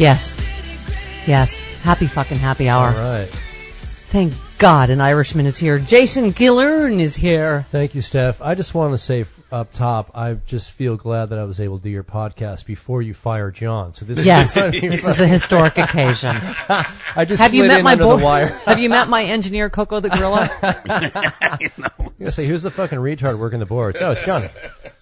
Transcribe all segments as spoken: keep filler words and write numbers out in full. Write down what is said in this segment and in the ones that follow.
Yes. Yes. Happy fucking happy hour. All right. Thank God an Irishman is here. Jason Gillern is here. Thank you, Steph. I just want to say up top, I just feel glad that I was able to do your podcast before you fire John. So this yes, is this is a historic occasion. I just have you slid met in my under bo- the wire. Have you met my engineer Coco the Gorilla? You know, I'm gonna say, who's the fucking retard working the boards? Oh, it's Johnny.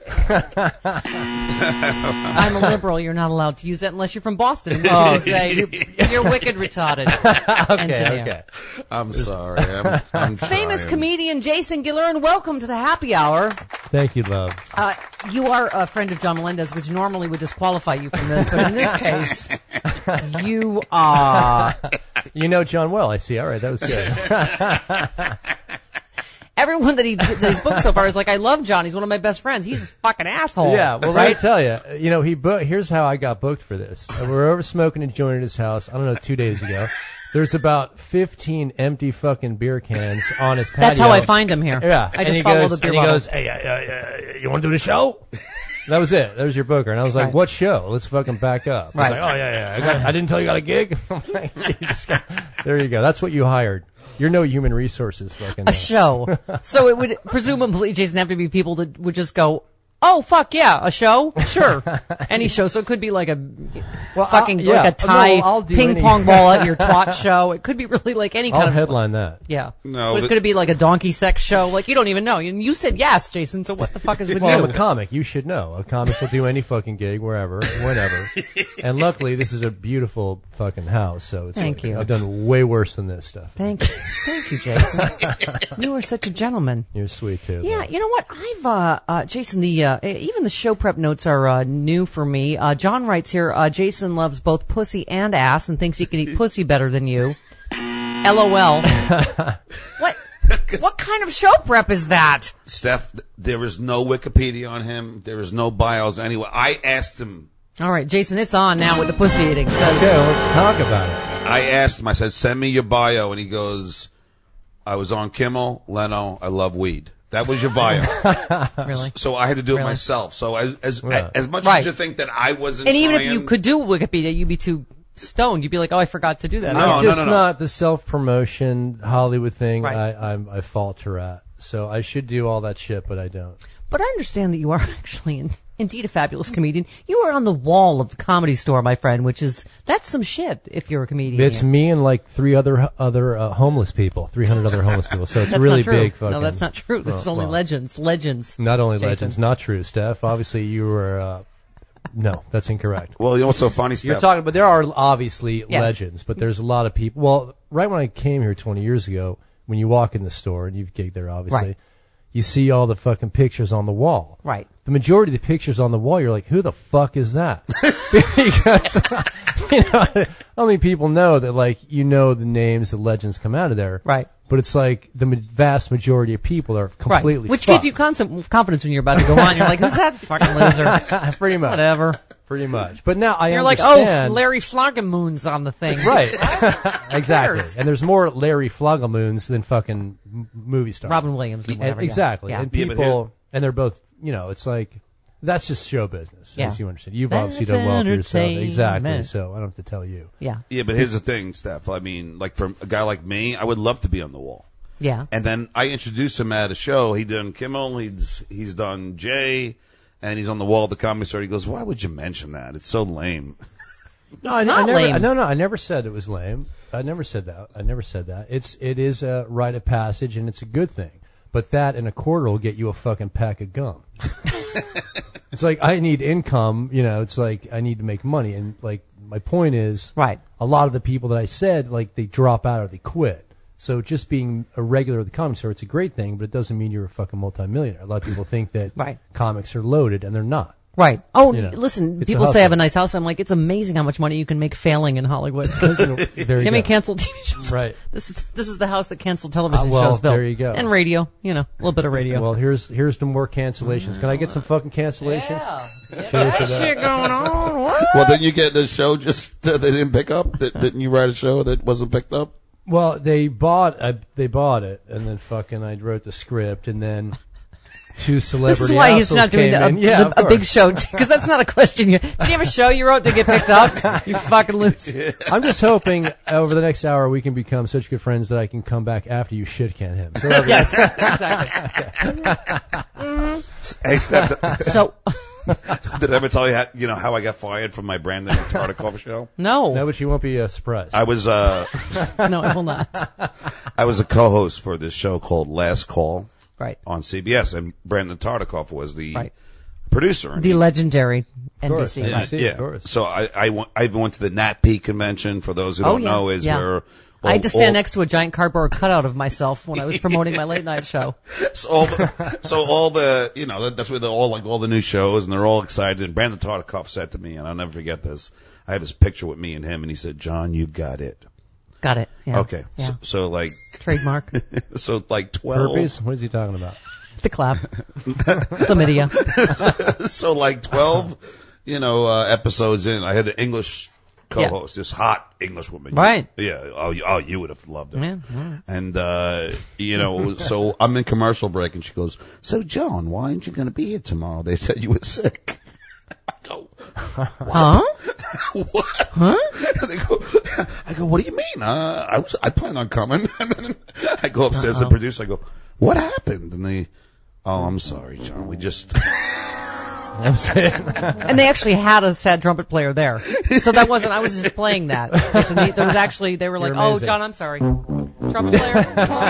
I'm a liberal. You're not allowed to use that unless you're from Boston. Oh, you say you're, you're wicked retarded. okay, engineer. okay. I'm sorry. I'm, I'm Famous trying. comedian Jason Gillern, welcome to the happy hour. Thank you, love. Uh, you are a friend of John Melendez, which normally would disqualify you from this, but in this case, you are. You know John well, I see. All right, that was good. Everyone that, he, that he's booked so far is like, I love John. He's one of my best friends. He's a fucking asshole. Yeah, well, right? let me tell you. You know, he booked. Here's how I got booked for this. Uh, We were over smoking and joint at his house. I don't know, two days ago. There's about fifteen empty fucking beer cans on his patio. That's how I find him here. Yeah, I and just he follow goes, the beer and he bottles. goes, "Hey, uh, uh, you want to do the show?" That was it. That was your booker, and I was like, Right. "What show? Let's fucking back up." Right. He's like, "Oh yeah, yeah. I, got, I didn't tell you got a gig." I'm like, Jesus God. There you go. That's what you hired. You're no human resources, fucking. A show. So it would presumably, Jason, have to be people that would just go, oh, fuck yeah, a show? Sure. Any show. So it could be like a Well, fucking, I'll- yeah. like a Thai No, I'll do ping any- pong ball at your twat show. It could be really like any I'll kind of. headline that. Yeah. No, But but- could it be like a donkey sex show? Like, you don't even know. And you said yes, Jason, so what the fuck is with Well, you? I'm a comic. You should know. A comic will do any fucking gig, wherever, whenever. And luckily, this is a beautiful fucking house. So it's Thank like, you. I've done way worse than this stuff. Thank you. Thank you, Jason. You are such a gentleman. You're sweet too. Yeah, though. you know what? I've, uh, uh, Jason, the, uh, even the show prep notes are, uh, new for me. Uh, John writes here, uh, Jason loves both pussy and ass and thinks he can eat pussy better than you. LOL. What? What kind of show prep is that? Steph, there is no Wikipedia on him. There is no bios anywhere. I asked him. All right, Jason, it's on now with the pussy eating. 'cause- Okay, let's talk about it. I asked him. I said, "Send me your bio," and he goes, "I was on Kimmel, Leno. I love weed." That was your bio. Really? So I had to do it Really? myself. So as as Yeah. as much Right. as you think that I wasn't, And even if you trying- could do Wikipedia, you'd be too stoned. You'd be like, oh, I forgot to do that. No, I'm no, just no, no. not the self-promotion Hollywood thing Right. I, I'm, I falter at. So I should do all that shit, but I don't. But I understand that you are actually in, indeed a fabulous comedian. You are on the wall of the Comedy Store, my friend, which is, that's some shit if you're a comedian. It's me and like three other other uh, homeless people, three hundred other homeless people. So it's That's really not true. big. Fucking, No, that's not true. There's well, only well, legends. Legends. Not only Jason. legends, not true, Steph. Obviously, you were. Uh, no, that's incorrect. Well, you know what's so funny, You're Steph? talking, but there are obviously Yes. legends, but there's a lot of people. Well, right when I came here twenty years ago, when you walk in the store and you've gigged there, obviously, Right. you see all the fucking pictures on the wall. Right. The majority of the pictures on the wall, you're like, who the fuck is that? Because, you know, only people know that, like, you know the names, the legends come out of there. Right. But it's like the ma- vast majority of people are completely Right. Which fucked. gives you constant confidence when you're about to go on. You're like, who's that fucking loser? Pretty much. Whatever. Pretty much. But now I You're like, understand. oh, Larry Floggamoon's on the thing. Right. exactly. cares? And there's more Larry Floggamoons than fucking m- movie stars. Robin Williams and And- whatever. yeah. exactly. Yeah. And Yeah, but people, here- and they're both, you know, it's like, that's just show business, Yeah. as you understand. You've That's obviously done well for yourself. Exactly. entertainment. So I don't have to tell you. Yeah. Yeah, but here's the thing, Steph. I mean, like for a guy like me, I would love to be on the wall. Yeah. And then I introduced him at a show. He done Kimmel. He's he's done Jay, and he's on the wall of the Comedy Store. He goes, "Why would you mention that? It's so lame." No, I, not I never, lame. No, no, I never said it was lame. I never said that. I never said that. It's it is a rite of passage, and it's a good thing. But that and a quarter will get you a fucking pack of gum. It's like I need income. You know, it's like I need to make money, and like my point is, Right. a lot of the people that I said like they drop out or they quit. So just being a regular at the Comedy Store, it's a great thing, but it doesn't mean you're a fucking multimillionaire. A lot of people think that Right. comics are loaded, and they're not. Right. Oh, You know, listen, it's a people say I have a hustle. nice house. I'm like, it's amazing how much money you can make failing in Hollywood. There you Give me go. canceled T V shows. Right. This is this is the house that canceled television Uh, well, shows built. there you go. And radio, you know, a little bit of radio. Well, here's here's the more cancellations. Can I get some fucking cancellations? yeah. Cheers to that. Shit going on. What? Well, didn't you get the show just uh, they didn't pick up? That, didn't you write a show that wasn't picked up? Well, they bought uh, they bought it, and then fucking I wrote the script, and then two celebrity This is why he's assholes not doing came the, a, in. Yeah, the- of a big course. show, because that's not a question. You, did you have a show you wrote to get picked up? You fucking loser. I'm just hoping over the next hour we can become such good friends that I can come back after you shit can him. So that'll be- Yes, exactly. Hey, Steph, So, did I ever tell you how, you know, how I got fired from my Brandon Tartikoff show? no. No, but you won't be uh, surprised. I was uh, No, it will not. I was a co-host for this show called Last Call Right. on C B S, and Brandon Tartikoff was the Right. producer. And The he- legendary N B course, C. yeah. Right. See, yeah. of course. So I I went, I went to the N A T P convention. For those who Oh, don't yeah. know, is Yeah. where I had to stand all- next to a giant cardboard cutout of myself when I was promoting my late night show. So all the, so all the, you know, that, that's where they're all like all the new shows, and they're all excited. And Brandon Tartikoff said to me, and I'll never forget this. I have his picture with me and him, and he said, "John, you've got it." Got it. Yeah. Okay. Yeah. So, so like, Trademark. so like twelve. Herpes? What is he talking about? The clap. Chlamydia. So like twelve, you know, uh, episodes in, I had an English co-host, this hot English woman. Right. Yeah. Oh, you, oh, you would have loved her. Yeah, all right. And, uh, you know, so I'm in commercial break, and she goes, "So, John, why aren't you going to be here tomorrow? They said you were sick." I go, Huh? "What?" Huh? They go, I go, "What do you mean? Uh, I was, I plan on coming." And then I go upstairs to the producer. I go, "What happened?" And they, "Oh, I'm sorry, John. We just." And they actually had a sad trumpet player there. So that wasn't, I was just playing that. So they- there was actually, they were like, You're "Oh, amazing. John, I'm sorry. Trumpet player."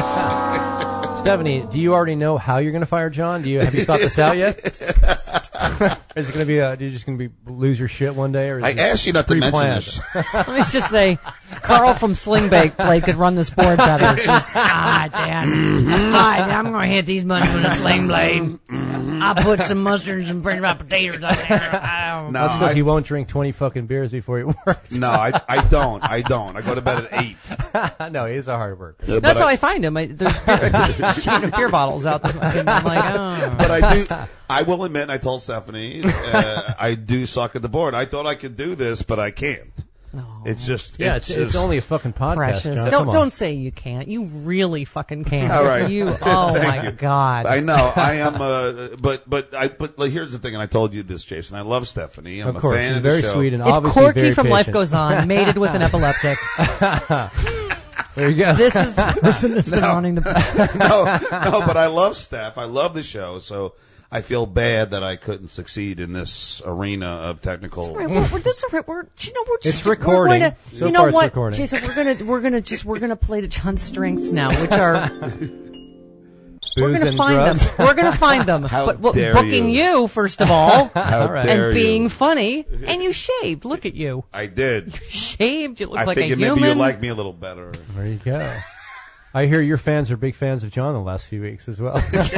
Stephanie, do you already know how you're going to fire John? Do you have you thought this out yet? Is it going to be? A, are you just going to be lose your shit one day, or is I it asked you not to mention pre-planned? this. Let me just say, Carl from Sling Bake Play could run this board better. Just, ah, Dan. Ah, I'm going to hit these buttons with a sling blade. I'll put some mustard and some French fried potatoes on there. I don't- No, That's because I, he won't drink twenty fucking beers before he works. no, I, I don't. I don't. I go to bed at eight. No, he's a hard worker. Uh, That's but how I, I find him. I, there's beer, a chain of beer bottles out there. I'm like, oh. but I do. I will admit, and I told Stephanie, uh, I do suck at the board. I thought I could do this, but I can't. It's just. Yeah, it's, it's just, only a fucking podcast. Precious. John. Don't Come on. don't say you can't. You really fucking can. All right. You. Oh Thank my you. god. I know. I am. Uh, but but I. But like, here's the thing, and I told you this, Jason. I love Stephanie. I'm Of course, a fan she's of the very show. sweet and if obviously Corky very from Life patient. Goes On mated with an epileptic, There you go. this is the person that's been No. running the. no, no, but I love Steph. I love the show. So I feel bad that I couldn't succeed in this arena of technical. Right, we're, we're, that's all right. We're, you know, we're just It's recording. We're going to, So you far know it's what, recording. Jason? We're gonna we're gonna just we're gonna play to John's strengths now, which are we're Booze gonna and find drugs. them. We're gonna find them. How but well, dare booking you. you first of all, How All right. dare and being you. funny, and you shaved. Look at you, I did. shaved. You look I like a figured maybe human. you like me a little better. There you go. I hear your fans are big fans of John the last few weeks as well. It's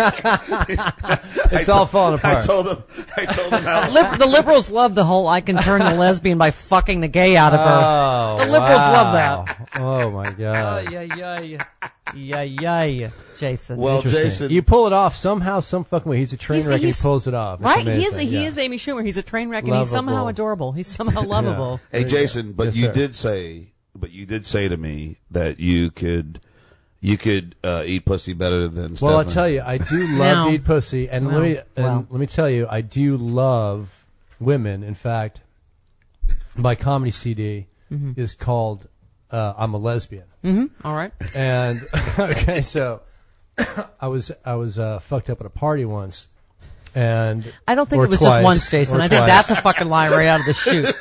I all to- falling apart. I told him. I told him how. Lib- the liberals love the whole "I can turn the lesbian by fucking the gay out of her." Oh, The liberals love wow. that. Oh my god. Ay, ay, ay. Ay, ay, Jason. Well, Interesting. Jason, You pull it off somehow, some fucking way. He's a train He's- wreck and he he's- pulls it off. It's Right, he is. amazing, He yeah. is Amy Schumer. He's a train wreck, and he's somehow Lovable. adorable. He's somehow lovable. hey Jason, but Yes, you sir. did say, but you did say to me that you could, you could uh, eat pussy better than. Well, I'll Stephanie. tell you, I do love Now- to eat pussy, and let Well, me and well. let me tell you, I do love women. In fact, my comedy C D is called uh, "I'm a Lesbian," Mm-hmm. All right. and okay, so I was I was uh, fucked up at a party once, and I don't think or it was twice, just once, Jason. or I think twice. that's a fucking lie right out of the chute.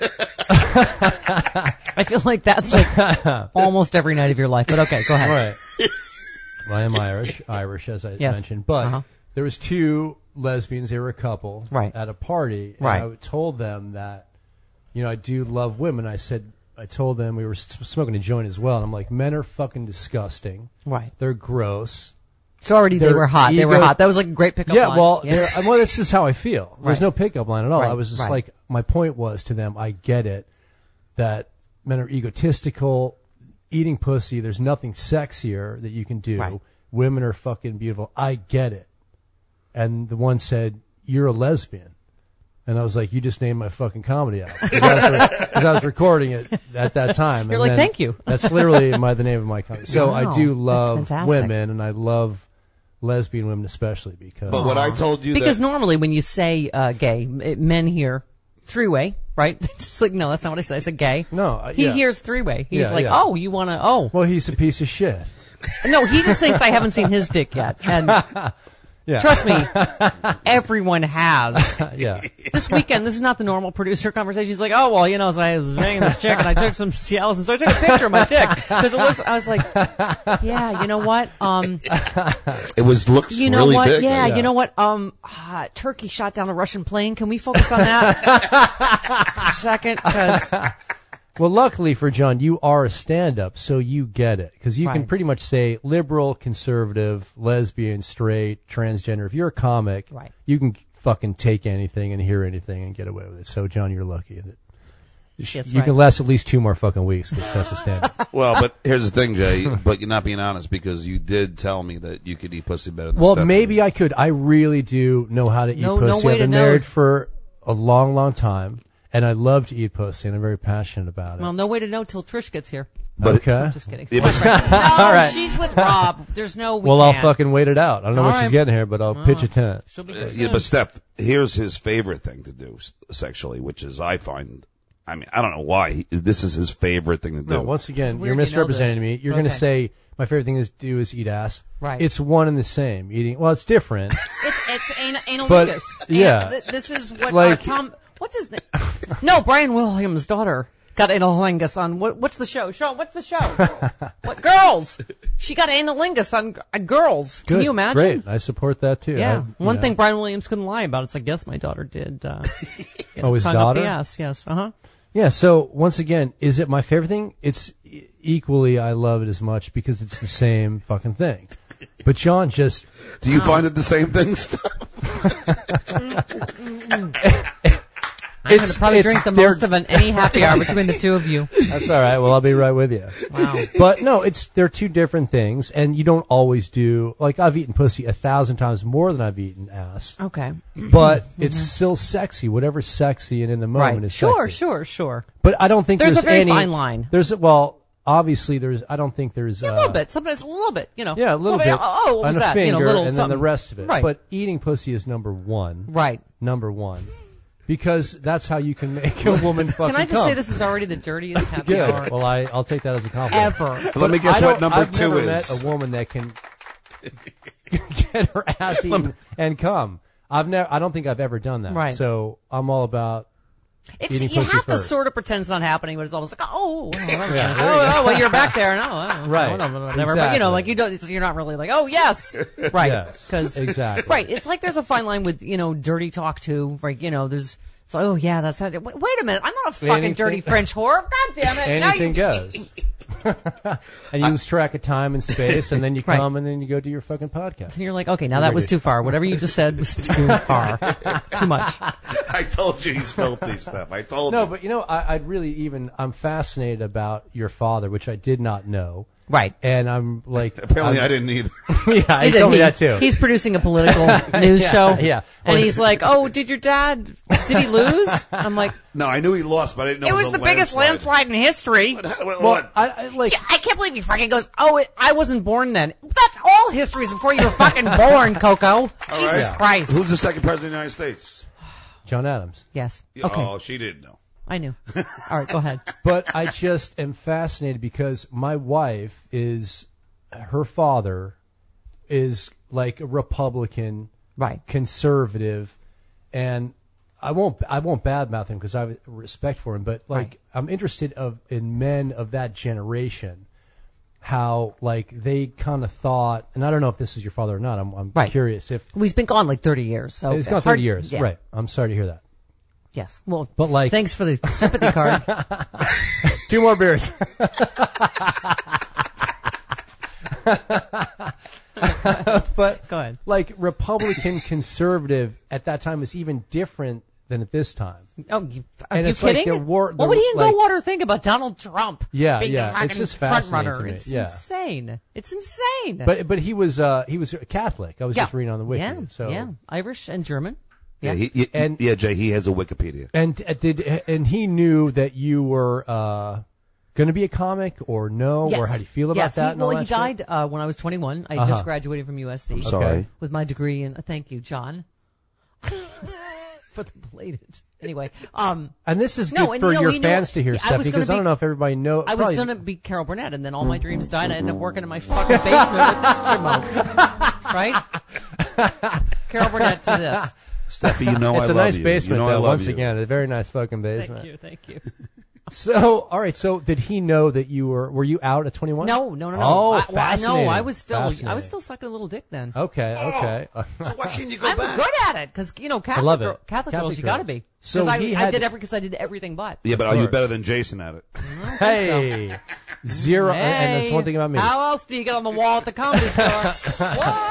I feel like that's like almost every night of your life. But okay, go ahead. Right. Well, I am Irish, Irish as I Yes. mentioned, but Uh-huh. there was two lesbians. They were a couple, Right. at a party, and Right. I told them that, you know, I do love women. I said, I told them we were s- smoking a joint as well, and I'm like, men are fucking disgusting. Right. They're gross. So already they Their were hot. They were ego- hot. That was like a great pickup yeah, line. well, Yeah. they're- well, that's just how I feel. There's Right. no pickup line at all. Right, I was just right. like, my point was to them, I get it, that men are egotistical, eating pussy. There's nothing sexier that you can do. Right. Women are fucking beautiful. I get it. And the one said, "You're a lesbian." And I was like, "You just named my fucking comedy album." Because I, was re- 'cause I was recording it at that time. You're And like, then "Thank you." That's literally my, the name of my comedy. So Wow, I do that's love fantastic. women, and I love lesbian women especially because. But what I told you Because that, normally when you say uh, gay, it, men hear three-way, right? Just like, no, that's not what I said. I said gay. No, uh, He yeah. hears three-way. He's Yeah, like, yeah. oh, you want to, oh. Well, he's a piece of shit. No, he just thinks I haven't seen his dick yet. And Yeah. trust me, everyone has. Yeah. This weekend, this is not the normal producer conversation. He's like, oh, well, you know, so I was banging this chick and I took some Cialis and so I took a picture of my dick. Because it looks, I was like, yeah, you know what? Um, it was looks you know really what? big. Yeah, Yeah. you know what? Um, uh, Turkey shot down a Russian plane. Can we focus on that for a second? Because Well, luckily for John, you are a stand-up, so you get it. Because you can Right. pretty much say liberal, conservative, lesbian, straight, transgender. If you're a comic, Right. you can fucking take anything and hear anything and get away with it. So, John, you're lucky. That That's you right. can last at least two more fucking weeks because that's a stand-up. Well, but here's the thing, Jay. But you're not being honest because you did tell me that you could eat pussy better than Well, Stephanie. maybe I could. I really do know how to eat No- no pussy. way I've been to know. married for a long, long time, and I love to eat pussy, and I'm very passionate about it. well, no way to know till Trish gets here. But okay. Just kidding. Yeah, but- no, All right. she's with Rob. There's no. We well, I'll can't. fucking wait it out. I don't know All what right. she's getting here, but I'll pitch a tent. She'll be Uh, good yeah, soon. but Steph, here's his favorite thing to do s- sexually, which is I find. I mean, I don't know why he, this is his favorite thing to do. No, once again, It's you're weird you know misrepresenting this. me. You're going to Okay. say my favorite thing to do is eat ass. Right. It's one and the same. Eating. Well, it's different. It's it's an, But, analingus. yeah. And th- this is what Like- uh, Tom. What's his name? No, Brian Williams' daughter got analingus on. What, what's the show? Show. What's the show? What girls? She got analingus on uh, girls. Good. Can you imagine? Great. I support that too. Yeah. I- One yeah. thing Brian Williams couldn't lie about. It's like, yes, my daughter did. Uh, Oh, his tongue daughter. Up the ass. Yes. Uh huh. Yeah, so once again, is it my favorite thing? It's e- equally, I love it as much because it's the same fucking thing. But John just, do you find it the same thing, Steph? I'm going It's- to probably it's- drink the they're- most of an any happy hour between the two of you. that's all right. Well, I'll be right with you. Wow. But no, it's, they're two different things and you don't always do, like I've eaten pussy a thousand times more than I've eaten ass. Okay. But it's still sexy. Whatever's sexy and in the moment Right. is Sure. sexy. Sure. Sure. But I don't think There's there's, a very any, fine line. There's, a- well, obviously there's, I don't think there's, Yeah, a uh, little bit. Sometimes a little bit. You know. Yeah, a little bit. Oh, oh, what was on a that? finger, you know, little and then something. the rest of it. Right. But eating pussy is number one. Right. Number one. Because that's how you can make a woman fucking Can I just come. say this is already the dirtiest happy Good. hour Well, I, I'll take that as a compliment. ever? Let me guess I what don't- number I've two never is. met a woman that can get her ass eaten and come. I've never. I don't think I've ever done that. Right. So I'm all about. It's, Eating you pussy have to first. sort of pretend it's not happening, but it's almost like, oh, oh, okay. Yeah, there you oh, oh, well, you're back there. No, oh, Right. no, no, no, whatever. But, Exactly. you know, like, you don't, it's- you're not really like, oh, yes. Right. Yes. 'Cause- Exactly. Right. It's like there's a fine line with, you know, dirty talk too. Like, you know, there's, it's like, oh, yeah, that's how, wait, wait a minute. I'm not a fucking Anything- dirty French whore. God damn it. Now Anything you, goes. And you lose track of time and space, and then you Right. come, and then you go do your fucking podcast. And you're like, okay, now that was too far. Whatever you just said was too far. Too much. I told you he's filthy, Steph. I told No, you. but you know, I, I'd really even. I'm fascinated about your father, which I did not know. Right. And I'm like, Apparently, I'm- I didn't either. yeah, he He did. told me He- that too. He's producing a political news Yeah, show. yeah. And Or- he's like, oh, did your dad, did he lose? I'm like, No, I knew he lost, but I didn't know it was a the biggest landslide in history. What? What? well, what? I, I like. Yeah, I can't believe he fucking goes, oh, it, I wasn't born then. That's all histories before you were fucking born, Coco. All Jesus right. Christ. Who's the second president of the United States? John Adams. Yes. Okay. Oh, she didn't know. I knew. All right, go ahead. But I just am fascinated because my wife is, her father is like a Republican, Right. conservative, and I won't I won't badmouth him because I have respect for him. But like Right. I'm interested of in men of that generation, how like they kind of thought, and I don't know if this is your father or not. I'm I'm Right. curious if Well, he's been gone like thirty years. So it's gone hard- thirty years, yeah. right? I'm sorry to hear that. Yes. Well, But like thanks for the sympathy card. two more beers. But Go ahead. like Republican conservative at that time was even different than at this time. Oh, you, are And you it's like kidding? the war- the- what would he and like- Goldwater think about Donald Trump? Yeah, being yeah, the it's fucking just front fascinating runner. to me, It's yeah. insane. It's insane. But but he was uh he was a Catholic. I was yeah. just reading on the wiki. Yeah, so yeah, Irish and German. Yeah, Yeah. he, he, And- yeah, Jay, he has a Wikipedia. and uh, did and he knew that you were uh going to be a comic or no? Yes. Or how do you feel about yes. that? He, and all well, that he shit? died uh, when I was twenty-one. I Uh-huh. just graduated from U S C. I'm sorry. Okay. With my degree in, uh, thank you, John. For the belated. Anyway, um, And this is No, good and for you know, your you know, fans to hear, I Steph, was gonna because I be- don't know if everybody knows. I was going to be Carol Burnett, and then all my dreams died, and I ended up working in my fucking basement with this chimo. Right? Carol Burnett to this. Steffi, you know I It's a love nice you. basement, you know I though, love once you. again. A very nice fucking basement. Thank you, thank you. So, all right. So, did he know that you were? Were you out at twenty-one? No, no, no, no. Oh, I, well, I fascinating. know. I was still, I Fascinating. was still sucking a little dick then. Okay. Okay. So why can't you go I'm back? good at it because you know Catholic, love it. girl- Catholic, Catholic girls, you got to girls. be. So 'Cause I, he I had did to- every because I did everything but. Yeah, but are you course. better than Jason at it? Hey, zero. And, and that's one thing about me. How else do you get on the wall at the comedy store?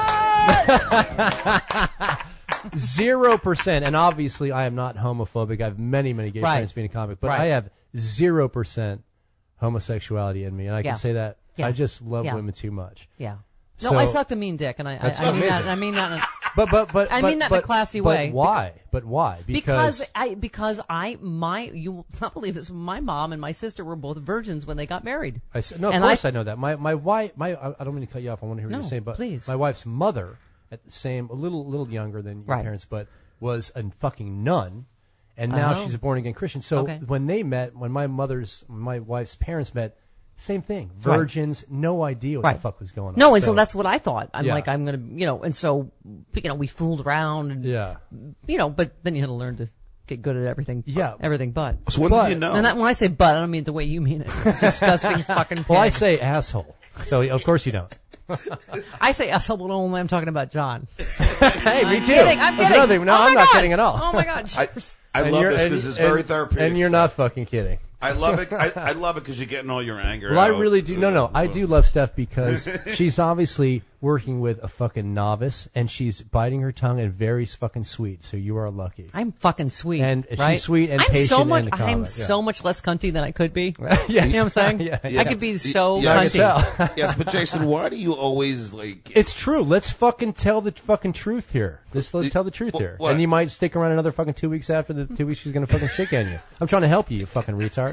What? Zero percent. And obviously, I am not homophobic. I have many, many gay Right. friends being a comic, but Right. I have zero percent homosexuality in me, and I Yeah. can say that Yeah. I just love Yeah. women too much. Yeah. No, So- I sucked a mean dick, and I, I, That's I mean amazing. that. I mean that. in- But but but I but, mean that in a but- classy but way. Why? But why? Because I because I my you will not believe this. My mom and my sister were both virgins when they got married. I s- no, of And course I- I, know that. My my wife, my I I don't mean to cut you off. I want to hear what No, you're saying, but please. my wife's mother, at the same, a little little younger than your Right. parents, but was a fucking nun, and now Oh. she's a born again Christian. So Okay. when they met, when my mother's, my wife's parents met, same thing. Right. Virgins, no idea what Right. the fuck was going on. No, and so, that's what I thought. I'm Yeah. like I'm gonna you know, and so you know we fooled around and yeah. you know, but then you had to learn to get good at everything. Yeah. everything but. So when But- did you know? And that, when I say but, I don't mean it the way you mean it. Disgusting fucking. Well, I pig. say asshole, so of course you don't. I say asshole, but only I'm talking about John. Hey, me I'm too. kidding. I'm That's kidding. another thing. No, Oh my I'm not God. kidding at all. Oh my god. I, I And love you're- this and- because it's and- very therapeutic. and you're not fucking kidding. I love it. I, I love it because you're getting all your anger. Well, I out. really do. No, no, I do love Steph because she's obviously working with a fucking novice, and she's biting her tongue and very fucking sweet. So you are lucky. I'm fucking sweet, And she's right? sweet and I'm patient so much. and a I'm comic, yeah. so much less cunty than I could be. Yes. You know what I'm saying? Yeah, I yeah. could be so Yeah, I can cunty. tell. Yes, but Jason, why do you always like? It's true. Let's fucking tell the fucking truth here. Let's let's tell the truth Wh- here. what? And you might stick around another fucking two weeks after the two weeks she's gonna fucking shit on you. I'm trying to help you, you fucking retard.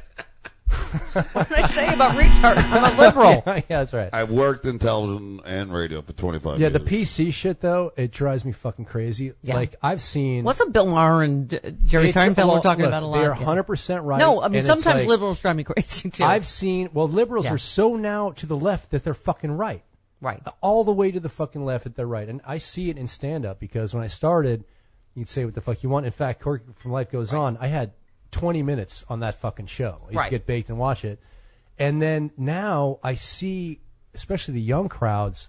What did I say about retard? I'm a liberal. yeah, that's right. I've worked in television and radio for twenty-five Yeah, years. the P C shit though, it drives me fucking crazy. Yeah. Like I've seen. What's up, Bill Maher and uh, Jerry It's- Seinfeld? well, we're talking look, about a lot. They are yeah. one hundred percent right. No, I mean and it's sometimes like- liberals drive me crazy too. I've seen. Well, liberals Yeah. are so now to the left that they're fucking right. right. All the way to the fucking left that they're right. And I see it in stand up because when I started, you'd say what the fuck you want. In fact, Corky from Life Goes On, I had twenty minutes on that fucking show. I used Right. to get baked and watch it. And then now I see, especially the young crowds,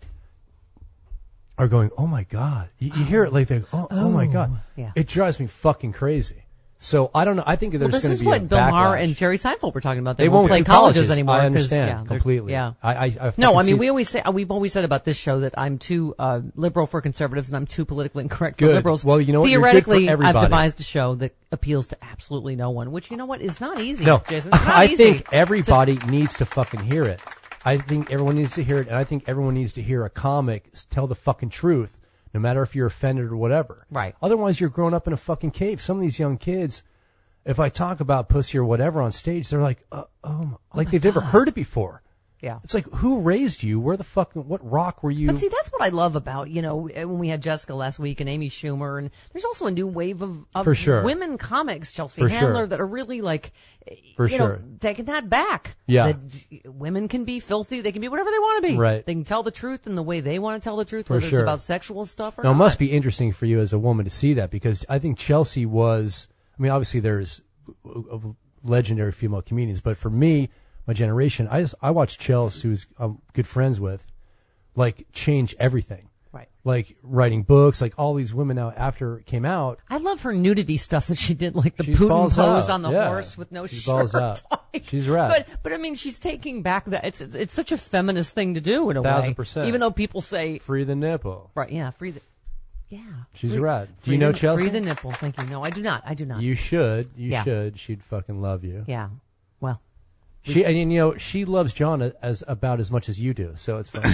are going, oh my God. You, you hear it like, they, oh, oh my God. yeah. It drives me fucking crazy. So I don't know. I think there's Well, this going is to be a what Bill Maher backlash. and Jerry Seinfeld were talking about. They, They won't won't play do colleges, colleges. anymore. I 'cause, understand yeah, they're- completely. Yeah. I, I, I No, fucking I mean see- we always say uh, we've always said about this show that I'm too uh, liberal for conservatives and I'm too politically incorrect for Good. liberals. Well, you know what? You're good for Theoretically, I've everybody. devised a show that appeals to absolutely no one, which you know what is not easy. No, Jason, it's not I easy. think everybody needs to fucking hear it. I think everyone needs to hear it, and I think everyone needs to hear a comic s- tell the fucking truth, no matter if you're offended or whatever. Right. Otherwise, you're growing up in a fucking cave. Some of these young kids, if I talk about pussy or whatever on stage, they're like, uh, oh, my, like they've never heard it before. Yeah. It's like, who raised you? Where the fuck? What rock were you? But see, that's what I love about, you know, when we had Jessica last week and Amy Schumer, and there's also a new wave of, of For sure. women comics, Chelsea For Handler, sure. that are really like, For you sure. know, taking that back. Yeah. That women can be filthy, they can be whatever they want to be. Right. They can tell the truth in the way they want to tell the truth, For whether sure. it's about sexual stuff or Now, it not. must be interesting for you as a woman to see that because I think Chelsea was, I mean, obviously there's uh, legendary female comedians, but for me, my generation, I just, I watched Chelsea, who's I'm good friends with, like change everything. Right. Like writing books, like all these women now after it came out. I love her nudity stuff that she did, like the She's Putin balls pose out. on the Yeah. horse with no She's shirt. balls out. Like, She's rad. But but I mean, she's taking back that it's it's, it's such a feminist thing to do in a Thousand way. percent. Even though people say Free the nipple. right, yeah, free the yeah. She's free, rad. Do free you know the, Chelsea? Free the nipple. Thank you. No, I do not. I do not. You should. You Yeah. should. She'd fucking love you. yeah. Well. She and you know she loves John as about as much as you do, so it's fun.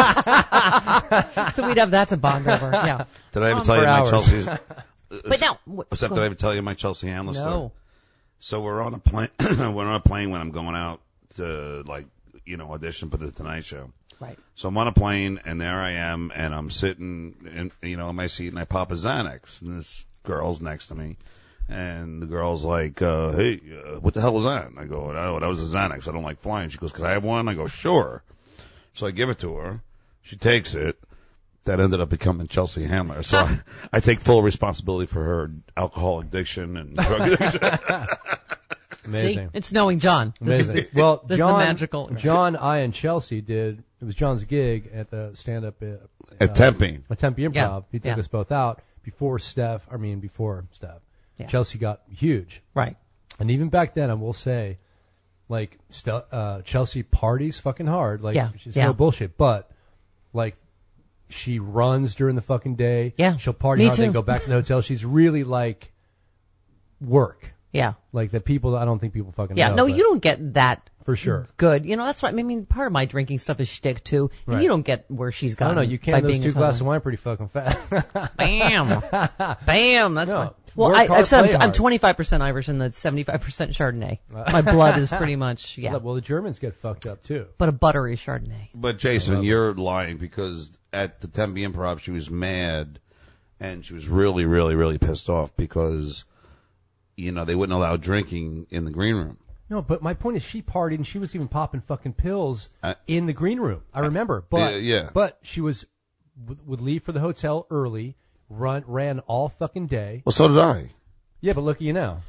So we'd have that to bond over. Yeah. Did I ever Um, tell you for my hours. Chelsea's? But now, wh- Except did I ever tell you my Chelsea Handler story? no. So we're on a plane. We're on a plane when I'm going out to like you know audition for the Tonight Show. Right. So I'm on a plane, and there I am, and I'm sitting in you know in my seat, and I pop a Xanax, and this girl's next to me, and the girl's like, uh, "Hey, uh, what the hell was that?" And I go, "Oh, that was a Xanax. I don't like flying." She goes, "Could I have one?" I go, "Sure." So I give it to her. She takes it. That ended up becoming Chelsea Handler. So I, I take full responsibility for her alcohol addiction and drug addiction. Amazing. See? It's knowing John. This Amazing. Is, well, this John, is the magical. John, I, and Chelsea did. It was John's gig at the stand-up uh, At Tempe. At Tempe Improv. Yeah. He took Yeah. us both out before Steph. I mean, before Steph. Yeah. Chelsea got huge, Right. and even back then, I will say, like, Ste- uh, Chelsea parties fucking hard. Like, Yeah. she's Yeah. no bullshit, but like. She runs during the fucking day. Yeah. She'll party Me hard, then too. go back to the hotel. She's really like work. Yeah. Like the people, I don't think people fucking Yeah. know. No, but you don't get that For sure. good. You know, that's what I mean. Part of my drinking stuff is shtick too. And Right. you don't get where she's I gone. don't know. You by can those being two a total- glasses of wine pretty fucking fast. Bam. Bam. That's No. my. Well, Work I, hard, I've said play I'm, I'm hard. twenty-five percent Irish and that's seventy-five percent Chardonnay. My blood is pretty much, yeah. Well, the Germans get fucked up too. But a buttery Chardonnay. But Jason, you're lying because at the Tempe Improv, she was mad, and she was really, really, really pissed off because, you know, they wouldn't allow drinking in the green room. No, but my point is, she partied and she was even popping fucking pills Uh, in the green room. I remember, but Yeah, yeah. but she was would, would leave for the hotel early, run ran all fucking day. Well, so did I. Yeah, but look at you now.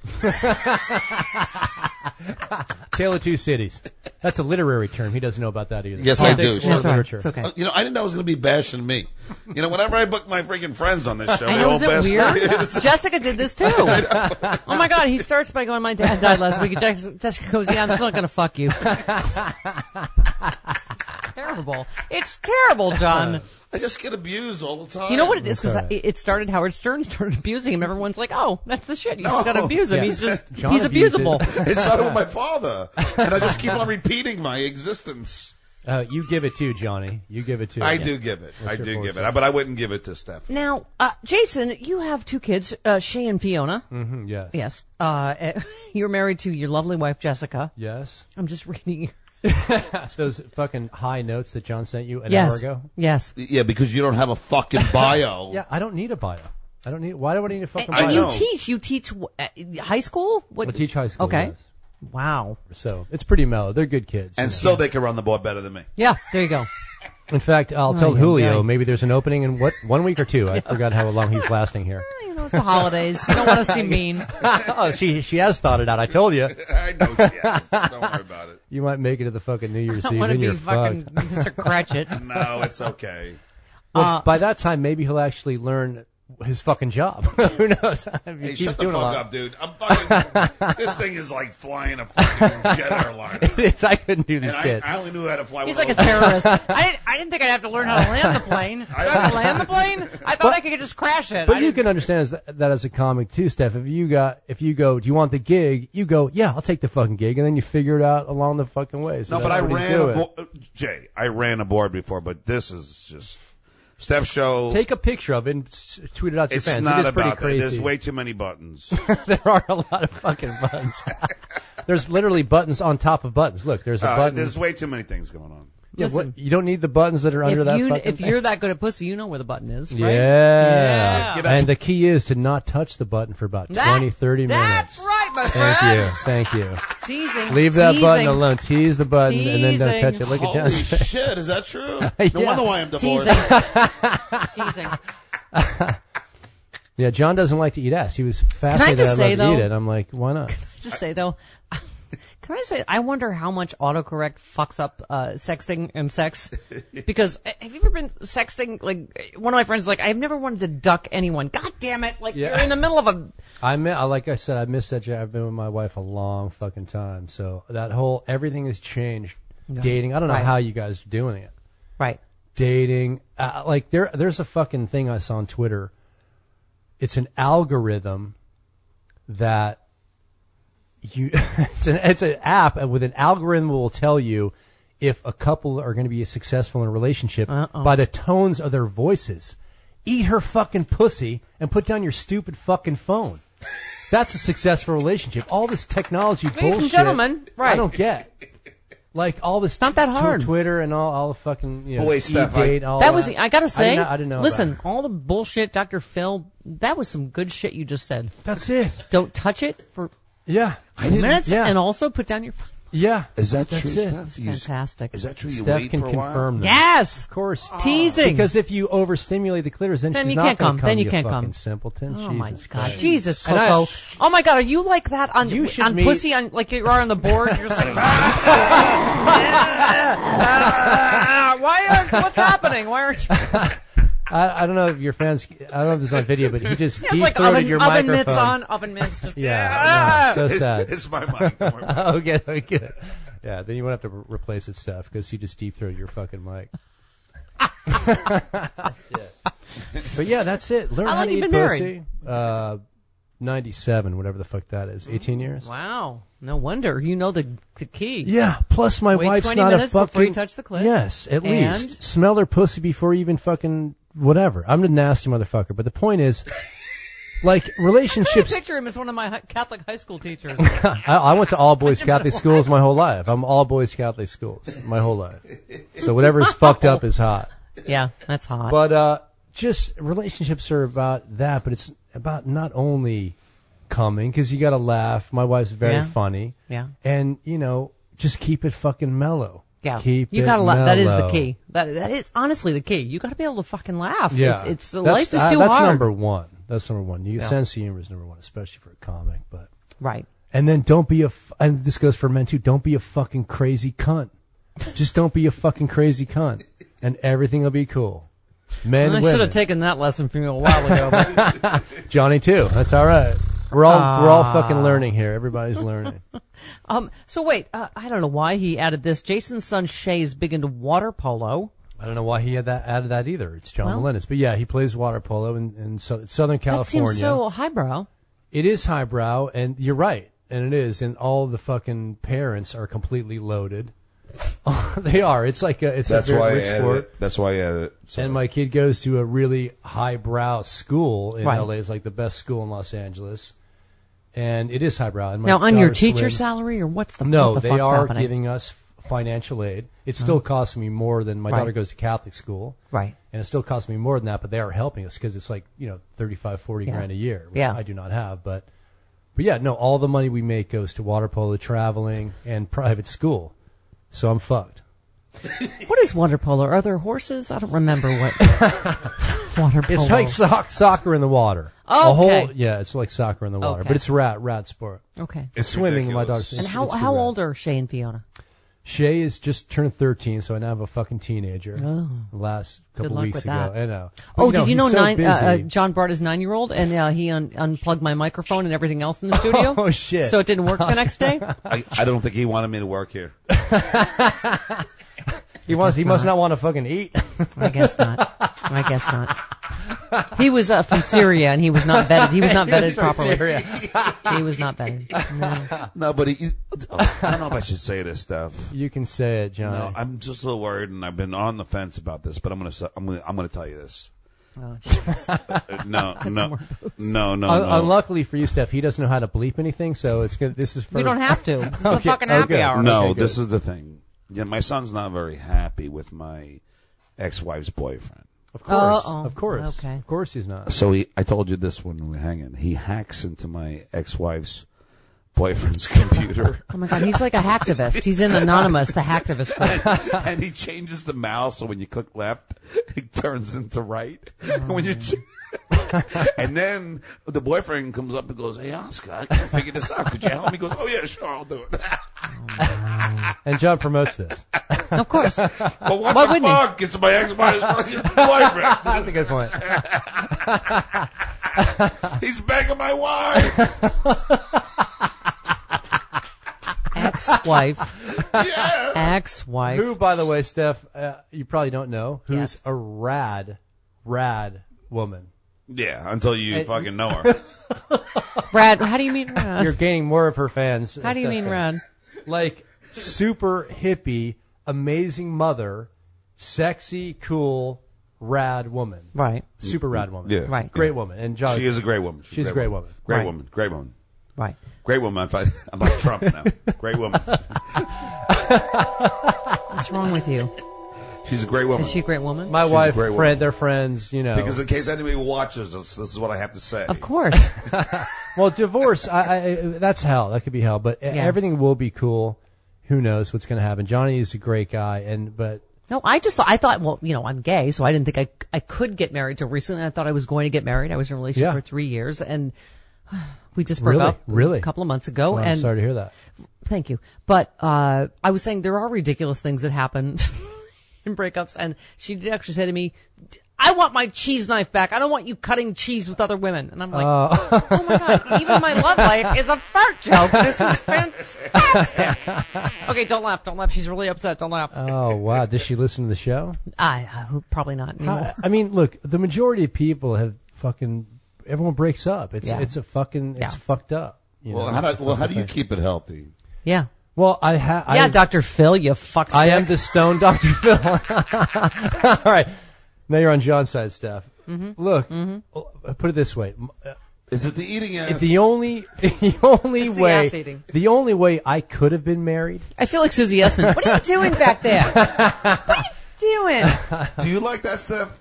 Tale of two cities. That's a literary term. He doesn't know about that either. Yes, I Politics do. or That's all right. literature. It's okay. Uh, You know, I didn't know it was going to be bashing me. You know, whenever I book my freaking friends on this show, I they know, all is it bash weird? me. Jessica did this too. Oh my God, he starts by going, my dad died last week. And Jessica, Jessica goes, yeah, I'm still going to fuck you. It's terrible. It's terrible, John. I just get abused all the time. You know what it is? Because That's all right. it started, Howard Stern started abusing him. Everyone's like, oh, that's the shit. You just No. got to abuse him. Yeah. He's just, John he's abused it. abusable. It started with my father, and I just keep on repeating my existence. Uh, you give it too, Johnny. You give it too. I do give it. I your do forte? give it. But I wouldn't give it to Steph. Now, uh, Jason, you have two kids, uh, Shay and Fiona. Mm-hmm, yes. Yes. Uh, eh, you're married to your lovely wife, Jessica. Yes. I'm just reading. Those fucking high notes that John sent you an Yes. hour ago. Yes. Yeah, because you don't have a fucking bio. Yeah, I don't need a bio. I don't need. Why do I need a fucking And, bio? and you know. teach. You teach uh, high school? What? I teach high school. Okay. Yes. Wow. So it's pretty mellow. They're good kids. And still, they can run the board better than me. Yeah, there you go. In fact, I'll tell yeah, Julio yeah. maybe there's an opening in what one week or two. I forgot how long he's lasting here. You know, it's the holidays. You don't want to seem mean. Oh, she she has thought it out. I told you. I know she has. Don't worry about it. You might make it to the fucking New Year's I Eve, want to and be you're fucking fucked. Mister Cratchit. No, it's okay. Well, Uh, by that time, maybe he'll actually learn his fucking job. Who knows? If he Hey, keeps shut the doing a fuck lot. up, dude. I'm fucking. This thing is like flying a fucking jet airliner. It is. I couldn't do this And I, shit. I only knew how to fly. He's with like a those- terrorist. I didn't, I didn't think I'd have to learn how to land the plane. Do I have to land the plane? I thought I could just crash it. But I you didn't- can understand as that, that as a comic too, Steph. If you got, if you go, do you want the gig? You go, yeah, I'll take the fucking gig, and then you figure it out along the fucking way. So No, but that's I what he's ran a doing. bo- Jay. I ran a board before, but this is just Steph show. Take a picture of it and s- tweet it out to your it's fans. not it is pretty about that. crazy. There's way too many buttons. There are a lot of fucking buttons. There's literally buttons on top of buttons. Look, there's a Uh, button. there's way too many things going on. Yeah, Listen. what, you don't need the buttons that are under if that you fucking if thing. you're that good at pussy, you know where the button is, Yeah. right? Yeah, that's- And the key is to not touch the button for about That- twenty, thirty minutes. That's right, my friend. Thank you. Thank you. Teasing. Leave that Teasing. button alone. Tease the button and then don't Teasing. touch it. Look at Holy John's face. shit! Is that true? No Yeah. wonder why I'm divorced. Teasing. Teasing. Yeah, John doesn't like to eat ass. He was fascinated just that I say, love to eat though- it. I'm like, why not? Just say though, can I say I wonder how much autocorrect fucks up uh, sexting and sex? Because uh, have you ever been sexting? Like one of my friends, is like I've never wanted to duck anyone. God damn it! Like Yeah. you're in the middle of a. I mi- I like I said, I miss that. I've been with my wife a long fucking time. So that whole everything has changed. Dating. I don't know Right. how you guys are doing it. Right. Dating. Uh, like there, there's a fucking thing I saw on Twitter. It's an algorithm that you. it's an it's an app with an algorithm that will tell you if a couple are going to be successful in a relationship Uh-oh. by the tones of their voices. Eat her fucking pussy and put down your stupid fucking phone. That's a successful relationship. All this technology Ladies and bullshit. gentlemen, right. I don't get. Like all this, not that hard. Tw- Twitter and all, all the fucking, you know, Oh, wait, Steph, E-date, I- all That that was, I gotta say, I didn't know, I didn't know listen, about it. all the bullshit, Doctor Phil, that was some good shit you just said. That's it. Don't touch it for Yeah. two minutes yeah. and also put down your phone. Yeah. Is that That's true, it. Steph? You- Fantastic. Is that true? You Steph wait can for a confirm while? that. Yes! Of course. Teasing. Because if you overstimulate the clitoris, then, Then she's you not can't gonna come. Then you you can't fucking come. simpleton. Oh Jesus my God, Christ. Jesus, And I- Coco! Oh my God, are you like that on You should on meet- pussy on like you are on the board? You're just like, ah, why aren't? What's happening? Why aren't you? I, I don't know if your fans. I don't know if this is on video, but he just It's deep like throated oven, your oven microphone. mitts on, oven mitts. Just Yeah, ah! no, so sad. It's my mic. Don't worry about it. Oh, good, oh, good. Yeah, then you won't have to re- replace it stuff because he just deep throated your fucking mic. Yeah. But yeah, that's it. Learn How how long to you eat been pussy. married? Uh, ninety-seven, whatever the fuck that is. eighteen years. Wow, no wonder you know the the key. Yeah. Plus, my Wait wife's twenty not minutes a fucking. before you touch the clit. Yes, at And? least smell her pussy before you even fucking whatever. I'm the nasty motherfucker. But the point is, like I relationships. picture him as one of my hi- Catholic high school teachers. I, I went to all boys Catholic schools my whole life. I'm all boys Catholic schools my whole life. So whatever is fucked up is hot. Yeah, that's hot. But uh, just relationships are about that, but it's about not only coming because you got to laugh. My wife's very Yeah. funny. Yeah. And you know, just keep it fucking mellow. Yeah, Keep you it gotta laugh. That is the mellow. key. That that is honestly the key. You gotta be able to fucking laugh. Yeah, it's, it's the That's- life is uh, too that's hard. number one. That's number one. You Yeah. sense of humor is number one, especially for a comic. But Right. and then don't be a. F- and this goes for men too. Don't be a fucking crazy cunt. Just don't be a fucking crazy cunt, and everything will be cool. Men, I women. should have taken that lesson from you a while ago. But Johnny too. That's all right. We're all we're all fucking learning here. Everybody's learning. um, so wait, uh, I don't know why he added this. Jason's son Shay is big into water polo. I don't know why he had that added that either. It's John Well- Melendez, but yeah, he plays water polo in, in so, Southern That California. seems so highbrow. It is highbrow, and you're right, and it is, and all the fucking parents are completely loaded. They are. It's like a, it's That's a very why I rich added sport. it. That's why I added it. Sorry. And my kid goes to a really highbrow school in Right. L A. It's like the best school in Los Angeles, and it is highbrow. And my Now, on your daughter teacher Slim- salary, or what's the No, what the they fuck's are happening? giving us financial aid. It still costs me more than my Right. daughter goes to Catholic school. Right. And it still costs me more than that, but they are helping us because it's like, you know, thirty-five, forty Yeah. grand a year, which Yeah. I do not have. But, but yeah, no, all the money we make goes to water polo, traveling, and private school. So I'm fucked. What is water polo? Are there horses? I don't remember what water polo. It's like soc- soccer in the water. Oh, A whole, okay. yeah, it's like soccer in the water, Okay. but it's rat, rat sport. Okay. It's Swimming in my ridiculous. daughter's. And it's- how it's how good rad. old are Shay and Fiona? Shay is just turned thirteen, so I now have a fucking teenager. Oh. Last couple luck weeks with ago, that. I know. Oh, But, did you know he's so nine? Uh, uh, busy. John brought his nine-year-old, and uh, he un- unplugged my microphone and everything else in the studio. Oh, shit. So it didn't work the next day. I, I don't think he wanted me to work here. He wants. He must not want to fucking eat. I guess not. I guess not. He was uh, from Syria, and he was not vetted. He was not vetted properly. He was not vetted. No. No, but he, oh, I don't know if I should say this stuff. You can say it, Johnny. No, I'm just a little worried, and I've been on the fence about this. But I'm gonna, I'm gonna, I'm gonna tell you this. Oh, Jesus. Uh, no, no, more no, no, Un- no. Unluckily for you, Steph, he doesn't know how to bleep anything, so it's good. This is for. We don't have to. This is the Okay, fucking happy okay. hour. No, Okay, good. this is the thing. Yeah, my son's not very happy with my ex-wife's boyfriend. Of course, Uh-oh. of course, Okay. of course, he's not. So he, I told you this when we were hanging. He hacks into my ex-wife's boyfriend's computer. Oh my God, he's like a hacktivist. He's in Anonymous, the hacktivist group. And he changes the mouse so when you click left, it turns into right. When you ch- and then the boyfriend comes up and goes, "Hey, Oscar, I can't figure this out. Could you help me?" He goes, "Oh yeah, sure, I'll do it." And John promotes this. Of course. But what Why the wouldn't he? fuck? It's my ex-wife's boyfriend. That's a good point. He's begging my wife. Ex-wife. Yeah. Ex-wife. Who, by the way, Steph, uh, you probably don't know, who's Yes. a rad, rad woman. Yeah, until you Hey. fucking know her. Brad, how do you mean Rad? You're gaining more of her fans. How do you Steph mean fans. Rad? Like super hippie, amazing mother, sexy, cool, rad woman. Right, Super rad woman. Yeah. Right. Great woman. And John, She is a great woman. She's a great woman. Great Right. woman. Great woman. right. Great woman. I'm, fi- I'm like Trump now. Great woman. What's wrong with you? She's a great woman. Is she a great woman? My She's a wife, great woman. friend, they're friends, you know. Because in case anybody watches this, this is what I have to say. Of course. Well, divorce, I, I, that's hell. That could be hell. But Yeah. everything will be cool. Who knows what's going to happen? Johnny is a great guy, and but No, I just thought, I thought, well, you know, I'm gay, so I didn't think I, I could get married till recently. I thought I was going to get married. I was in a relationship Yeah. for three years, and we just broke Really? up Really? a couple of months ago. well, I'm and sorry to hear that. Thank you. But uh I was saying there are ridiculous things that happen in breakups, and she did actually say to me, I want my cheese knife back. I don't want you cutting cheese with other women. And I'm like, Uh, oh my God, even my love life is a fart joke. This is fantastic. Okay, don't laugh. Don't laugh. She's really upset. Don't laugh. Oh wow! Does she listen to the show? I uh, probably not anymore. I, I mean, look, the majority of people have fucking. Everyone breaks up. It's Yeah. it's a fucking. It's Yeah. fuck up. You Well, know? how It's do, a well, how fucking do you thing. keep it healthy? Yeah. Well, I have. Yeah, Doctor Phil, you fuckstick. I am the stone Doctor Phil. All right. Now you're on John's side, Steph. Mm-hmm. Look, uh, put it this way. M- uh, Is it the eating ass? The only, the only It's the way, ass eating. the only way I could have been married. I feel like Susie Essman. What are you doing back there? What are you doing? Do you like that stuff?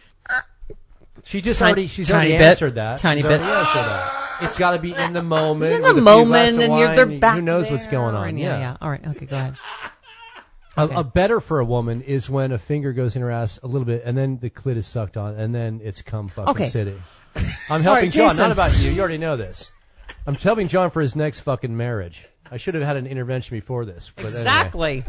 She just Tiny- already, she's tiny already bit. answered that. Tiny She's bit. already answered that. It's got to be in the moment. In the with a few glasses moment, of and you're wine, they're back Who knows there, what's going on? and yeah, yeah. All right. Okay, go ahead. A, Okay. a better for a woman is when a finger goes in her ass a little bit, and then the clit is sucked on, and then it's cum fucking Okay. city. I'm All helping right, John, Jason. not about you. You already know this. I'm helping John for his next fucking marriage. I should have had an intervention before this. But anyway. Exactly.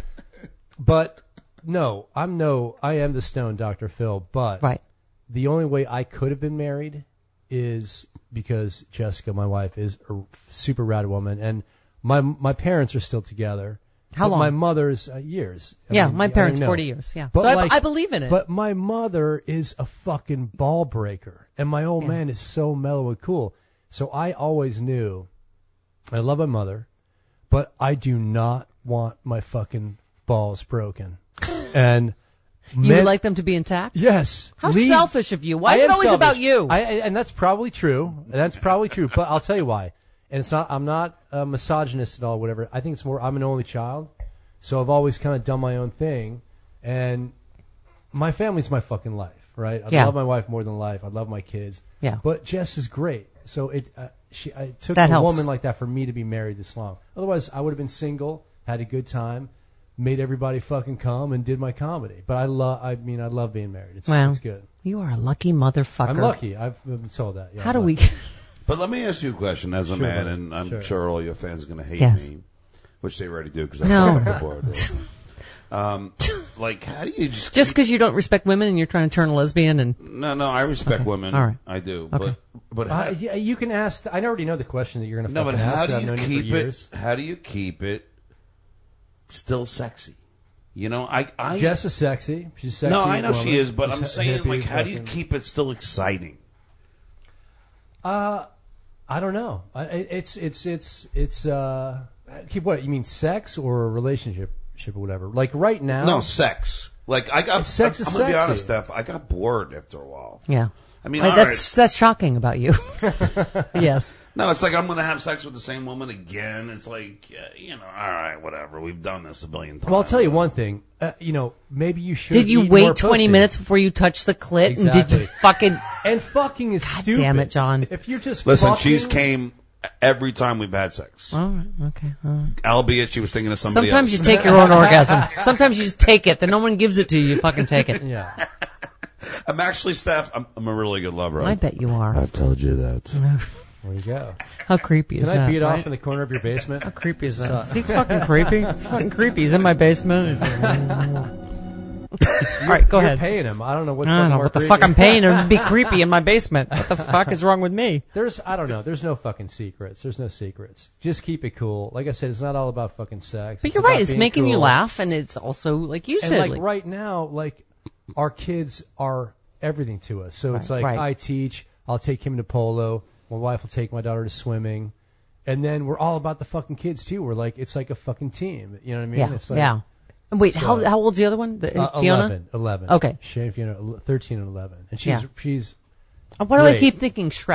But no, I'm no, I am the stone Doctor Phil, but Right. the only way I could have been married is because Jessica, my wife, is a super rad woman, and my my parents are still together. How But long? My mother's uh, years. I Yeah, mean, my I parents, don't know. forty years, yeah. But So I- like- I believe in it. But my mother is a fucking ball breaker, and my old Yeah. man is so mellow and cool. So I always knew, I love my mother, but I do not want my fucking balls broken. And You men- would like them to be intact? Yes. How Leave- selfish of you. Why I is it am always selfish. about you? I, and that's probably true. That's probably true. But I'll tell you why. And it's not. I'm not a misogynist at all. Whatever. I think it's more. I'm an only child, so I've always kind of done my own thing, and my family's my fucking life. Right. I Yeah. love my wife more than life. I love my kids. Yeah. But Jess is great. So it. Uh, she. I took That a helps. woman like that for me to be married this long. Otherwise, I would have been single, had a good time, made everybody fucking come, and did my comedy. But I love. I mean, I love being married. It's, Wow. it's good. You are a lucky motherfucker. I'm lucky. I've been told that. Yeah, How I'm do we... lucky. But let me ask you a question as a Sure, man, buddy. and I'm Sure. sure. all your fans are going to hate Yes. me, which they already do because No. I'm the board. Um, like, how do you just Just because you don't respect women and you're trying to turn a lesbian and... No, no, I respect women. All right. I do. Okay. But but how, Uh, yeah, you can ask. I already know the question that you're going to no, fucking but how ask. do I've you known you keep for years. it? How do you keep it still sexy? You know, I I Jess is sexy. She's sexy. no, I know woman. she is, but She's I'm hi- saying hippie, like, how do you fucking- keep it still exciting? Uh, I don't know. I, it- it's it's it's it's uh. Keep what you mean? Sex or a relationship, ship or whatever. Like right now. No, sex. Like I got. Sex I'm, is I'm gonna be sexy. honest, Steph. I got bored after a while. Yeah. I mean, Uh, all that's that's shocking about you. Yes. No, it's like I'm going to have sex with the same woman again. It's like, uh, you know, all right, whatever. We've done this a billion times. Well, I'll tell you one thing. Uh, you know, maybe you should. Did you eat more wait twenty pussy. minutes before you touched the clit? And did Exactly. you fucking... And fucking is stupid. damn it, John. If you're just Listen, fucking, she's came every time we've had sex. All right. Okay. All right. Albeit she was thinking of somebody Sometimes you else. take your own orgasm. Sometimes you just take it. Then no one gives it to you. You fucking take it. Yeah. I'm actually, Steph, I'm, I'm a really good lover. I bet you are. I've told you that. There you go. How creepy is Can that? I beat right? off in the corner of your basement? How creepy is that? Is he fucking creepy? It's fucking creepy. He's in my basement. All right, go You're ahead. paying him. I don't know what's I fucking don't know more what the creepy. fuck I'm paying him to be creepy in my basement. What the fuck is wrong with me? There's, I don't know. There's no fucking secrets. There's no secrets. Just keep it cool. Like I said, it's not all about fucking sex. But It's you're right. about It's being making you cool. laugh, and it's also like you And said. like like- right now, like our kids are everything to us. So it's Right, like right. I teach. I'll take him to polo. My wife will take my daughter to swimming, and then we're all about the fucking kids too. We're like it's like a fucking team. You know what I mean? yeah, It's like, yeah. And wait, so- how how old's the other one? The, Uh, Fiona? eleven, eleven. Okay. She, Fiona, thirteen and eleven, and she's Yeah. she's Uh, Why do I great. keep thinking Shrek?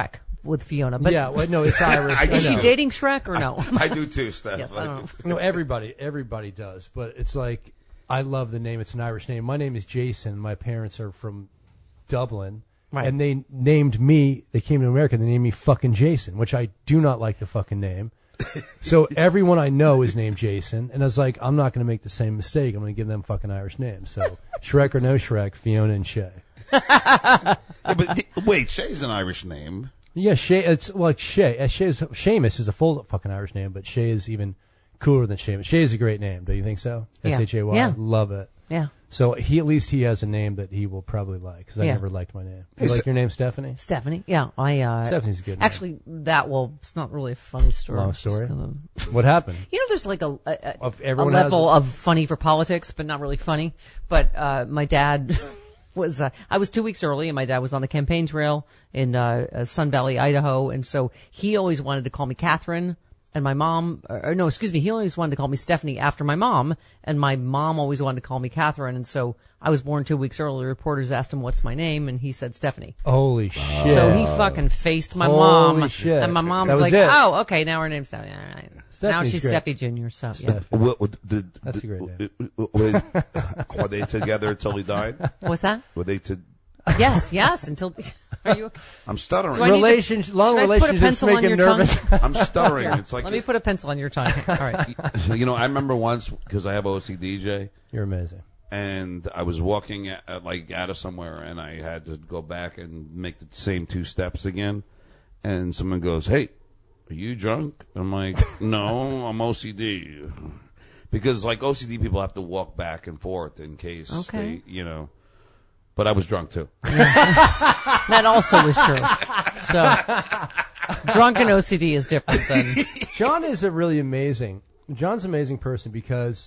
with Fiona. But yeah, well, no, it's Irish. I is know. she dating Shrek or no? I do too, Steph. Yes, I don't know. No, everybody, everybody does. But it's like, I love the name. It's an Irish name. My name is Jason. My parents are from Dublin. Right. And they named me, they came to America, and they named me fucking Jason, which I do not like the fucking name. So everyone I know is named Jason. And I was like, I'm not going to make the same mistake. I'm going to give them fucking Irish names. So Shrek or no Shrek, Fiona and Shay. Yeah, but th- wait, Shay's an Irish name. Yeah, Shay, it's like Shay. Uh, Shay's, Seamus is a full fucking Irish name, but Shay is even cooler than Seamus. Shay is a great name. Do you think so? Yeah. S H A Y. Yeah. Love it. Yeah. So he at least he has a name that he will probably like, because I Yeah. never liked my name. Hey, You like Ste- your name, Stephanie? Stephanie. Yeah, I. Uh, Stephanie's a good name. Actually, that well, it's not really a funny story. Long It's just story? kind of- What happened? You know, there's like a a, a, Of a everyone has level a- of funny for politics, but not really funny. But uh, my dad was. Uh, I was two weeks early, and my dad was on the campaign trail in uh, uh, Sun Valley, Idaho, and so he always wanted to call me Catherine. And my mom, or, or no, excuse me, he always wanted to call me Stephanie after my mom, and my mom always wanted to call me Catherine. And so I was born two weeks early. Reporters asked him what's my name, and he said Stephanie. Holy shit. So he fucking faced my Holy mom, shit. and my mom's That was like, it. "Oh, okay, now her name's Stephanie." All right. Now Stephanie's she's great. Steffi Junior So yeah. Steph. What, what, did, That's did, a great name. uh, Were, were they together until he died? What's that? Were they to? Yes, yes. Until are you? I'm stuttering. Do I need to- Relations, long should I put a relationships pencil make on him your nervous. tongue? I'm stuttering. It's like Let me put a pencil on your tongue. All right. you know. I remember once because I have O C D, J, You're amazing. and I was walking at, at, like out of somewhere, and I had to go back and make the same two steps again. And someone goes, "Hey, are you drunk?" I'm like, "No, I'm O C D." Because like O C D people have to walk back and forth in case Okay. they, you know. But I was drunk too. That also is true. So, drunken O C D is different than. John is a really amazing. John's an amazing person because,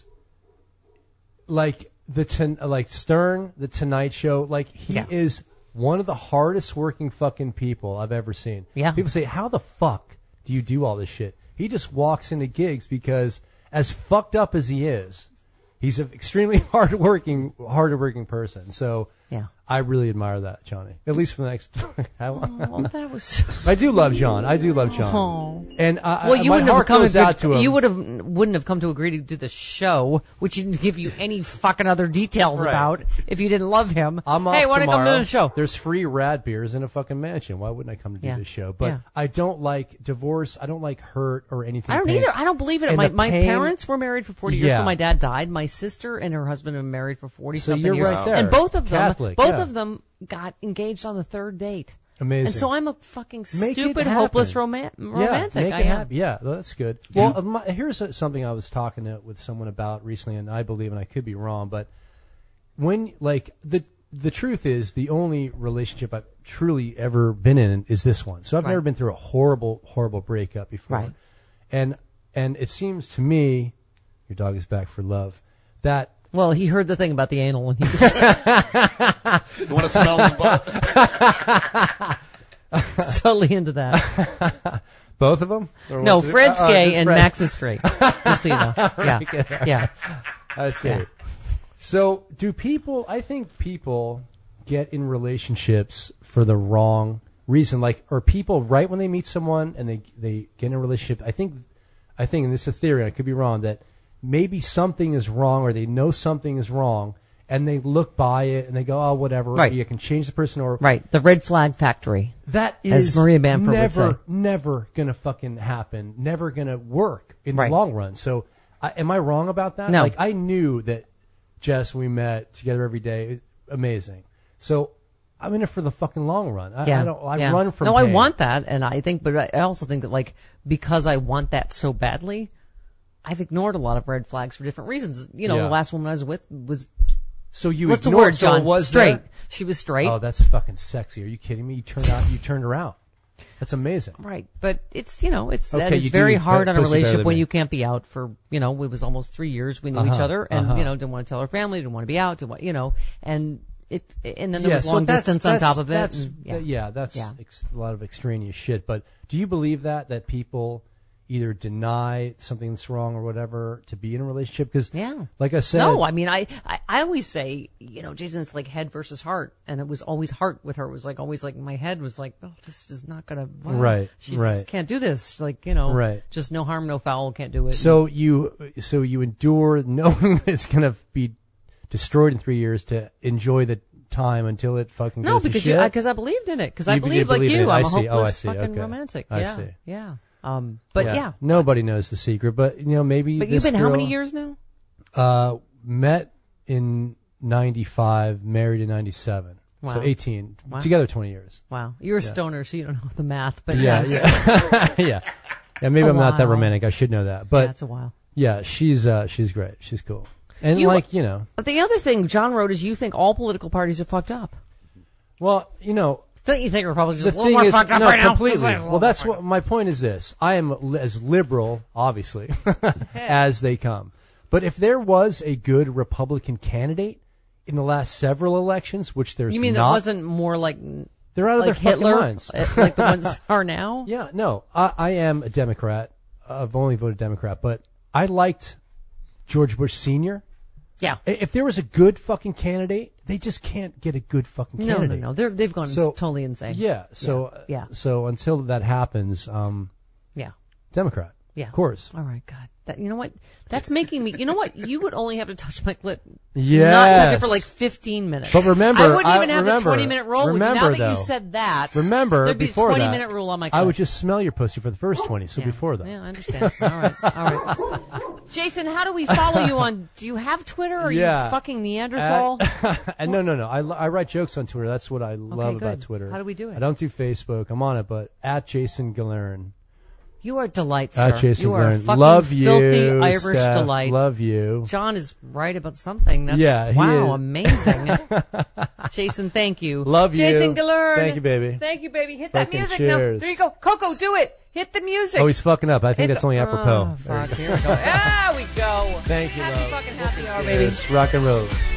like the ton, like Stern, the Tonight Show, like he Yeah. is one of the hardest working fucking people I've ever seen. Yeah. People say, "How the fuck do you do all this shit?" He just walks into gigs because, as fucked up as he is, he's an extremely hard working, hard working person. So. Yeah. I really admire that, Johnny. At least for the next. how, Oh, that was. So I do love John. I do love John. Oh. And I, Well, I, you my wouldn't have heart come. goes to, out to him. You would have wouldn't have come to agree to do the show, which he didn't give you any fucking other details Right. about if you didn't love him. I'm off hey, want to come to tomorrow. the show? There's free rad beers in a fucking mansion. Why wouldn't I come to do Yeah. this show? But Yeah. I don't like divorce. I don't like hurt or anything. I don't pain. either. I don't believe in it. And My the my pain- parents were married for forty years Yeah. when my dad died. My sister and her husband have been married for forty So something you're years. right there. And both of them, Catholic, both yeah. of them got engaged on the third date. Amazing. And so I'm a fucking Make it stupid, happen. hopeless roman- romantic. Yeah, make I it am. happen. Yeah, that's good. Well, uh, my, here's uh, something I was talking to, with someone about recently, and I believe, and I could be wrong, but when like the the truth is, the only relationship I've truly ever been in is this one. So I've Right. never been through a horrible, horrible breakup before. Right. And and it seems to me, your dog is back for love. That Well, he heard the thing about the anal, and he was You want to smell his butt? totally into that. both of them. Or No, what's it- Fred's uh, uh, gay just and Fred. Max is straight. Just so you know. Yeah. Yeah. That's Yeah. it. So, do people? I think people get in relationships for the wrong reason. Like, or people right when they meet someone and they they get in a relationship. I think, I think, and this is a theory. I could be wrong. That maybe something is wrong, or they know something is wrong, and they look by it and they go, "Oh, whatever. Right. You can change the person." Or Right. The red flag factory. that As is Maria Bamford would never, say. never gonna fucking happen. Never gonna work in Right. the long run. So, I, am I wrong about that? No. Like, I knew that Jess, we met together every day, amazing. So, I'm in it for the fucking long run. I, Yeah. I don't. I yeah. run from. No, pain. I want that, and I think, but I also think that, like, because I want that so badly, I've ignored a lot of red flags for different reasons. You know, Yeah. the last woman I was with was So you. what's the ignored- word, so John? it was straight. there? She was straight. Oh, that's fucking sexy. Are you kidding me? You turned out. You turned her out. That's amazing. Right, but it's you know it's Okay, and it's you do very eat hard on a pussy better relationship than when me. you can't be out for you know it was almost three years we knew each Uh-huh, other and uh-huh. you know didn't want to tell her family didn't want to be out didn't want, you know and it and then there Yeah, was so long that's- distance on that's- top of it. That's, and, yeah. yeah, that's Yeah. Ex- a lot of extraneous shit. But do you believe that that people either deny something that's wrong or whatever to be in a relationship. Because, Yeah. like I said, No, I mean, I, I, I always say, you know, Jason, it's like head versus heart. And it was always heart with her. It was like always like my head was like, oh, this is not going to, Right, She right. can't do this. She's like, you know, Right. just no harm, no foul, can't do it. so you so you endure knowing that it's going to be destroyed in three years to enjoy the time until it fucking no, goes because to you, shit. because I believed in it. Because I You- you believe like believe in you. it. I I'm a see. Oh, I hopeless see. fucking Okay. romantic. I yeah. see. Yeah. Um, but yeah. Nobody knows the secret, but you know, maybe. But you've this been how girl, many years now? Uh, met in ninety-five, married in ninety-seven. Wow. So eighteen. Wow. Together twenty years. Wow. You're a stoner, so you don't know the math. But Yeah, yes, yeah. yeah. Yeah, maybe A I'm not that while. romantic. I should know that. But that's a while. yeah, she's uh she's great. She's cool. And You- like, you know, But the other thing John wrote is you think all political parties are fucked up. well, you know, Don't you think Republicans the are a little thing more is, fucked up no, right now? completely. Just like a little Well, that's more what my point is. This I am li- as liberal, obviously, as they come. But if there was a good Republican candidate in the last several elections, which there's You mean not, it wasn't more like they're out of like their fucking Hitler, minds. uh, like the ones are now? Yeah, no, I, I am a Democrat. I've only voted Democrat, but I liked George Bush Senior Yeah. I- If there was a good fucking candidate, they just can't get a good fucking No, candidate. no, no. They're, they've gone So- totally insane. Yeah, so Yeah, yeah. so until that happens, um, Yeah. Democrat. Yeah. Of course. All right, God. That, you know what? That's making me. You know what? You would only have to touch my clit. Yes. Not touch it for like fifteen minutes. But remember, I wouldn't I- even have remember- the twenty minute rule. with you. remember, Now that though, you said that, Remember, there'd be before a twenty that, minute rule on my. I would clit. just smell your pussy for the first twenty. So Yeah. before that, Yeah, I understand. All right, all right. Jason, how do we follow you on? Do you have Twitter? Or are Yeah. you fucking Neanderthal? and no, no, no. I, I write jokes on Twitter. That's what I love good. about Twitter. How do we do it? I don't do Facebook. I'm on it, but at Jason Galern. You are a delight, sir. At Jason you are a Galern. fucking Love you, filthy Irish Steph. delight. Love you. John is right about something. That's, Yeah, he wow, is. amazing. Jason, thank you. Love you. Jason Galern. Thank you, baby. Thank you, baby. Hit that Fucking music now. cheers. There you go. Coco, do it. Hit the music. Oh, he's fucking up. I think Hit that's the- only apropos. Oh, fuck. Here we go. There we go. Thank you, Happy love. fucking happy hour, baby. Yes, rock and roll.